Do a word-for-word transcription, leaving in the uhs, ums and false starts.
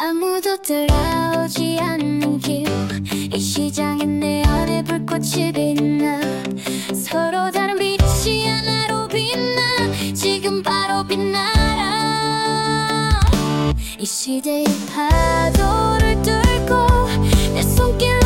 아무도 따라오지 않는 길, 이 시장에 내 안에 불꽃이 빛나. 서로 다른 빛이 하나로 빛나. 지금 바로 빛나라. 이 시대의 파도를 뚫고 내 손길